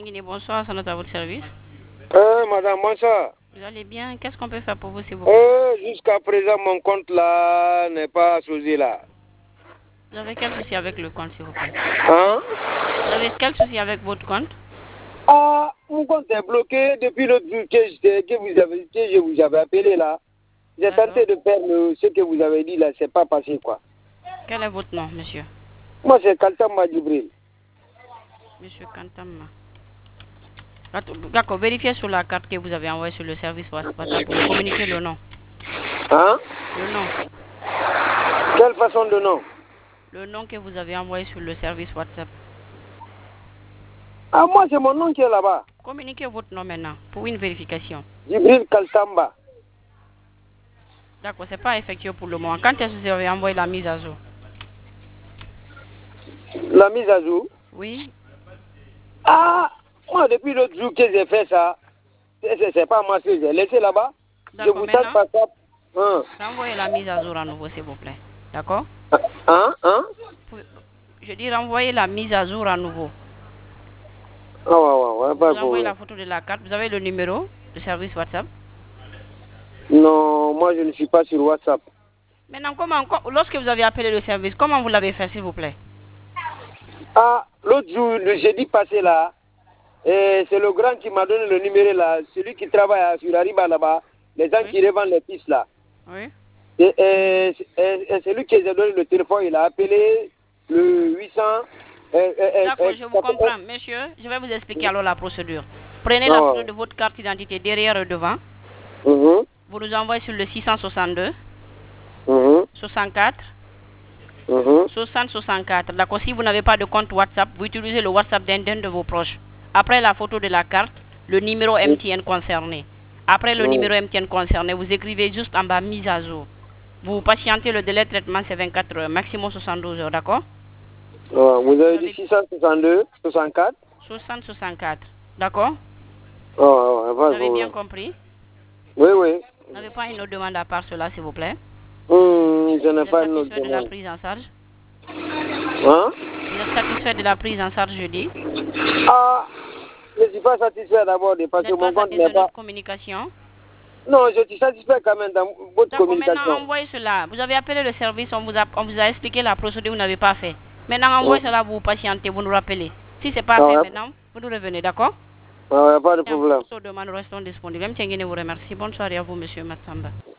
Bonsoir, c'est à votre service. Madame, bonsoir. Vous allez bien? Qu'est-ce qu'on peut faire pour vous, s'il vous plaît? Jusqu'à présent, mon compte là n'est pas associé là. Vous avez quel souci avec le compte, s'il vous plaît? Hein? Vous avez quel souci avec votre compte? Mon compte est bloqué depuis l'autre jour que je vous avais appelé là. J'ai tenté de faire ce que vous avez dit là, c'est pas passé quoi. Quel est votre nom, monsieur? Moi, c'est Kantama Djibril. Monsieur Kantama. D'accord, vérifiez sur la carte que vous avez envoyée sur le service WhatsApp pour me communiquer le nom. Hein? Le nom. Quelle façon de nom? Le nom que vous avez envoyé sur le service WhatsApp. Moi, c'est mon nom qui est là-bas. Communiquez votre nom maintenant pour une vérification. Djibril Kaltamba. D'accord, c'est pas effectué pour le moment. Quand est-ce que vous avez envoyé la mise à jour? La mise à jour? Oui. Moi, depuis l'autre jour que j'ai fait ça, c'est pas moi que j'ai laissé là-bas. Je vous tente pas ça. Renvoyez la mise à jour à nouveau, s'il vous plaît. D'accord? Je dis renvoyez la mise à jour à nouveau. Ouais, vous envoyez la photo de la carte. Vous avez le numéro de service WhatsApp? Non, moi je ne suis pas sur WhatsApp. Maintenant, lorsque vous avez appelé le service, comment vous l'avez fait, s'il vous plaît? L'autre jour, le jeudi passé là, c'est le grand qui m'a donné le numéro là, celui qui travaille sur Ariba là-bas, les gens qui revendent les pistes là. Oui. Et celui qui a donné le téléphone, il a appelé le 800. D'accord, je vous comprends. Monsieur, je vais vous expliquer alors la procédure. Prenez la photo de votre carte d'identité derrière et devant. Vous nous envoyez sur le 662 64 60 64. D'accord, si vous n'avez pas de compte WhatsApp, vous utilisez le WhatsApp d'un de vos proches. Après la photo de la carte, le numéro MTN concerné. Après le numéro MTN concerné, vous écrivez juste en bas mise à jour. Vous patientez, le délai de traitement c'est 24 heures, maximum 72 heures, d'accord? Vous avez dit 662 64 60 64, d'accord? Vous avez bien compris? Oui. Vous n'avez pas une autre demande à part cela, s'il vous plaît? Je n'ai pas une autre demande. Vous êtes satisfait de la prise en charge? Vous êtes satisfait de la prise en charge, je dis? Je ne suis pas satisfait d'abord parce que mon compte n'est pas... communication? Non, je suis satisfait quand même dans votre communication. Maintenant, envoyez cela. Vous avez appelé le service, on vous a expliqué la procédure, vous n'avez pas fait. Maintenant, envoyez cela, vous patientez, vous nous rappelez. Si ce n'est pas fait maintenant, vous nous revenez, d'accord? Pas de problème. Pour demande, restons disponibles. Même si vous remercie. Bonne soirée à vous, monsieur Matsamba.